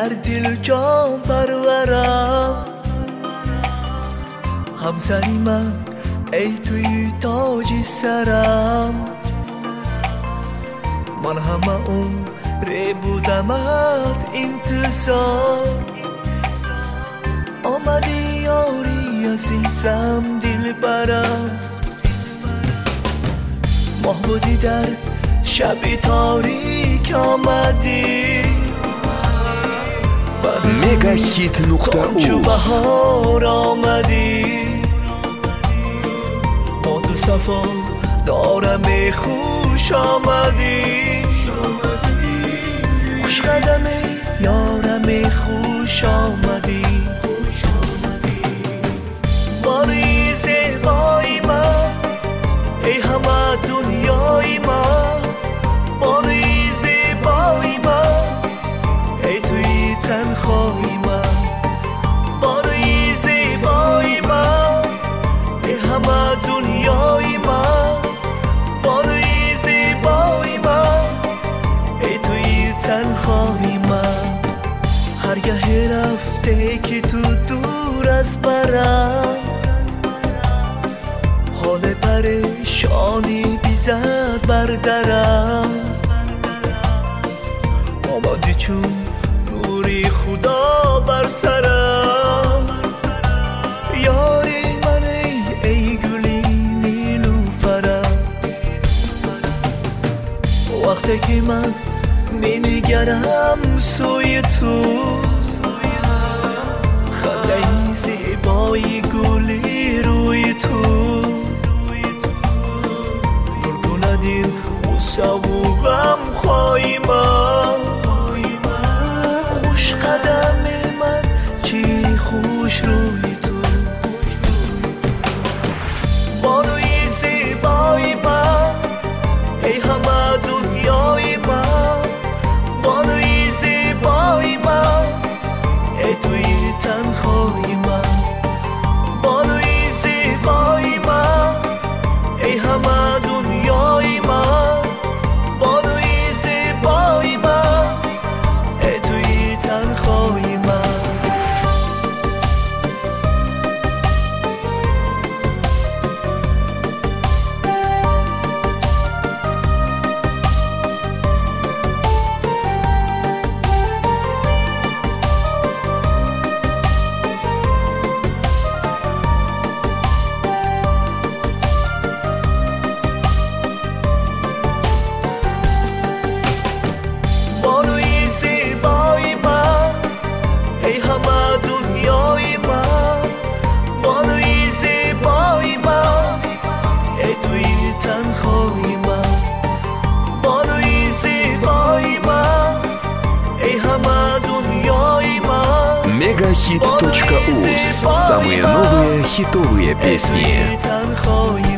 در دل جان پرورم. همسری من ای توی تاج سرم، من همه عمر بودمت انتظار. آمدی یاری عزیزم دل برم، ماه بودی در شب تاریک آمدی. Megahit.uz بهار آمدی، با تو صفا دارم خوش آمدی. خوش قدم یارم خوش آمدی. باری زیبای من ای همه دنیای من، باری زیبای من ای توی تنهایی من، باری زیبای من ای همه دنیای من، باری زیبای من ای توی تنهایی من. هرگاه رفته که تو دور از برم، حال پریشانی بیزد بر درم. آمدی چون نوری خدا بر سرم، یاری من ای گلی نیلوفرم. وقتی که من می نگرم سوی تو، خنده زیبای گلی روی تو، نور کند این غصه و غم خواهی من. خوش قدم من چی خوش روی تو، بانوی زیبای من ای همه دنیای من، بانوی زیبای من ای توی تنهایی من، بانوی زیبای من ای همه دنیای من، بانوی زیبای من ای توی تنهایی من. بانوی زیبای من ای همه دنیای من، بانوی زیبای من ای توی تنهایی من، بانوی زیبای من ای همه دنیای من. Megahit.uz. Самые новые хитовые песни. ای توی تنهایی